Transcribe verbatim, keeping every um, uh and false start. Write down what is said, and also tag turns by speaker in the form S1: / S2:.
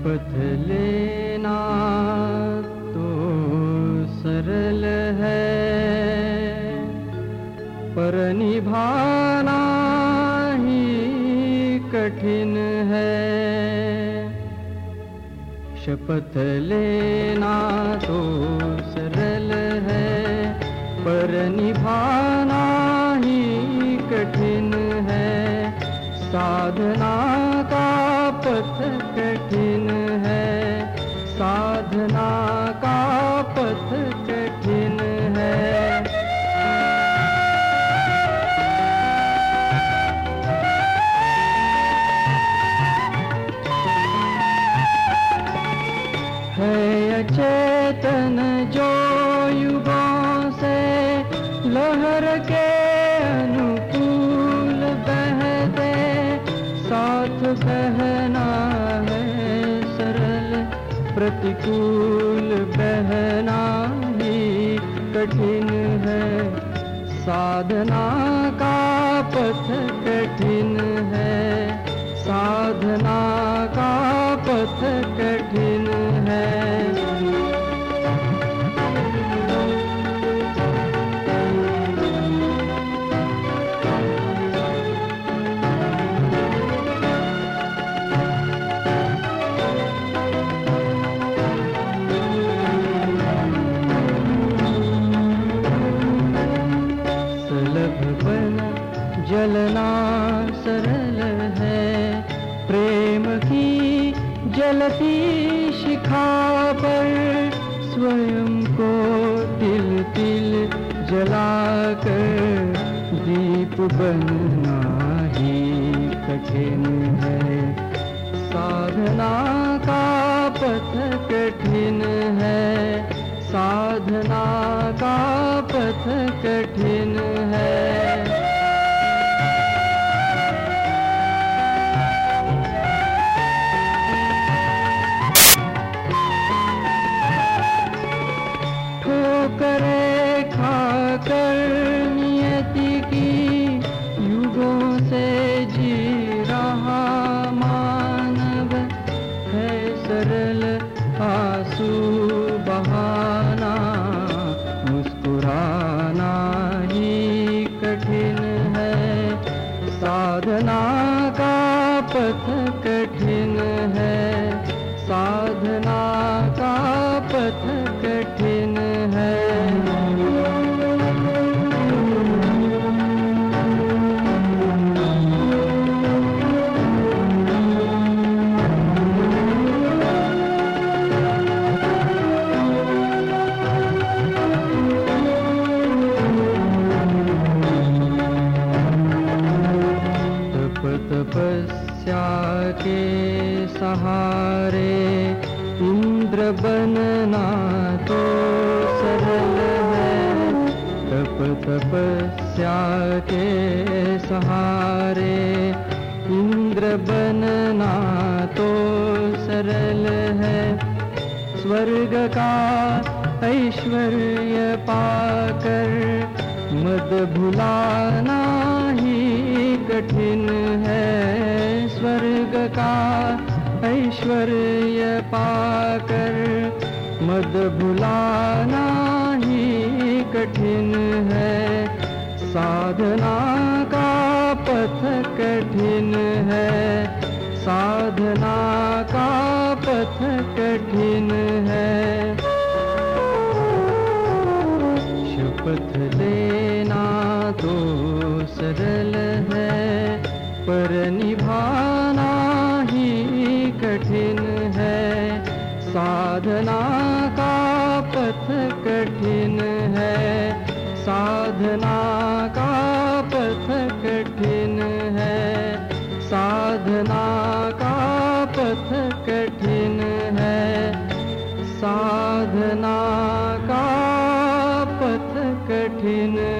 S1: शपथ लेना तो सरल है, पर निभाना ही कठिन है। शपथ लेना तो सरल है, पर निभाना ही कठिन है। साधना का पथ कठिन है, साधना का पथ कठिन है। है अचेतन जो युगों से लहर के अनुकूल बहते, साथ बहना है सरल, प्रतिकूल बहना ही कठिन है। साधना का पथ कठिन है, साधना का पथ कठिन है। सुलभ बन जलना सरल है, प्रेम की जलती शिखा पर स्वयं को तिल तिल जलाकर दीप बनना ही कठिन है। साधना का पथ कठिन है, साधना का पथ कठिन है। ठोकरें खाकर नियति की युगों से जी रहा मानव है सरल, आंसू बहाना मुस्कुराना ही कठिन है। साधना का पथ कठिन है, साधना का पथ कठिन है। तपस्या के सहारे इंद्र बनना तो सरल है। तप तपस्या के सहारे इंद्र बनना तो सरल है। स्वर्ग का ऐश्वर्य पाकर मद भुलाना ही कठिन है। स्वर्ग का ऐश्वर्य पाकर मद भुलाना ही कठिन है। साधना का पथ कठिन है, साधना का पथ कठिन है। शपथ लेना तो सरल है, पर निभाना ही कठिन है। साधना का पथ कठिन है, साधना का पथ कठिन है। साधना का पथ कठिन है, साधना का पथ कठिन